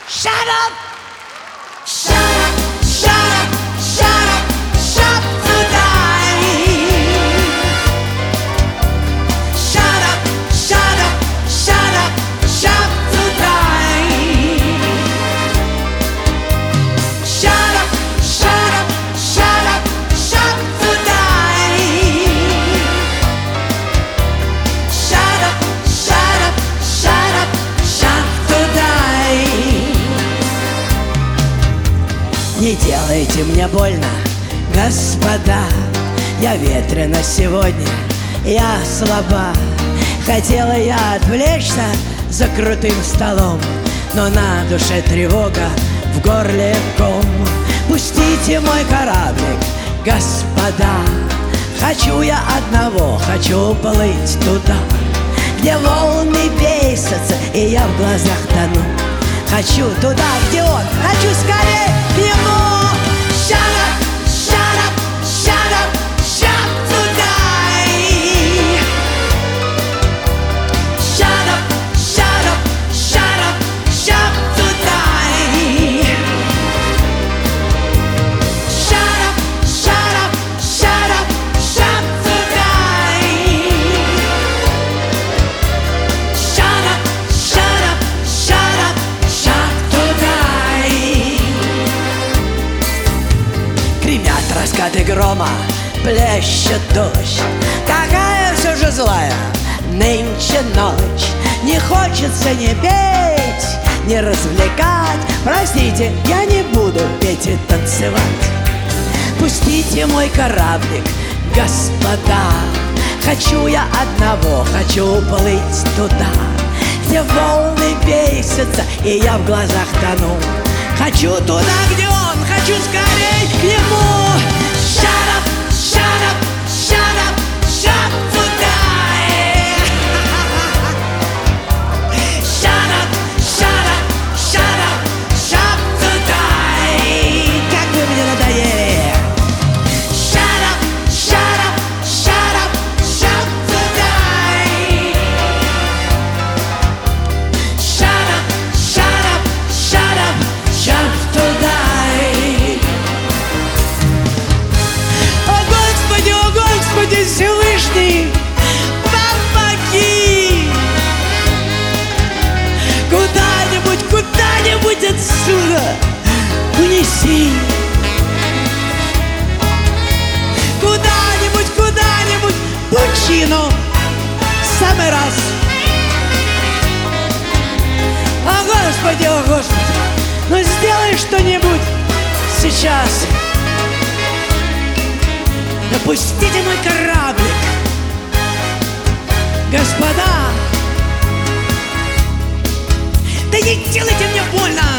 Shut up! Shut up! Shut up! Shut up! Shut to die! Shut up! Shut up! Shut up! Shut to die! Shut up! Shut up! Shut up! Shut to die! Shut up! Shut up! Shut up! Shut to die! Не делайте мне больно, господа. Я ветрена сегодня, я слаба. Хотела я отвлечься за крутым столом, но на душе тревога, в горле ком. Пустите мой кораблик, господа. Хочу я одного, хочу плыть туда, где волны бесятся, и я в глазах тону. Хочу туда, где он, хочу скорее к нему. Shut up, shut up, shut up, shut to die. Shut up, shut up, shut up, shut to die. Shut up, shut up, shut up, shut to die. Shut up, shut up, shut up, shut to die. Гремят раскаты грома, плещет дождь. Какая все же злая нынче ночь. Не хочется ни петь, ни развлекать. Простите, я не буду петь и танцевать. Пустите мой кораблик, господа. Хочу я одного, хочу плыть туда, где волны бесятся, и я в глазах тону. Хочу туда, где он, хочу скорей к нему. Shut up, shut up, shut up, shut to die. Shut up, shut up, shut up, shut to die. Как вы мне надоели. Shut up, shut up, shut up, shut to die. Shut up, shut up, shut up, shut to die. О Господи Всевышний, помоги! Куда-нибудь, куда-нибудь отсюда унеси. Куда-нибудь, куда-нибудь, пучину, самый раз. О Господи, ну сделай что-нибудь сейчас. Допустите мой кораблик, господа. Да не делайте мне больно.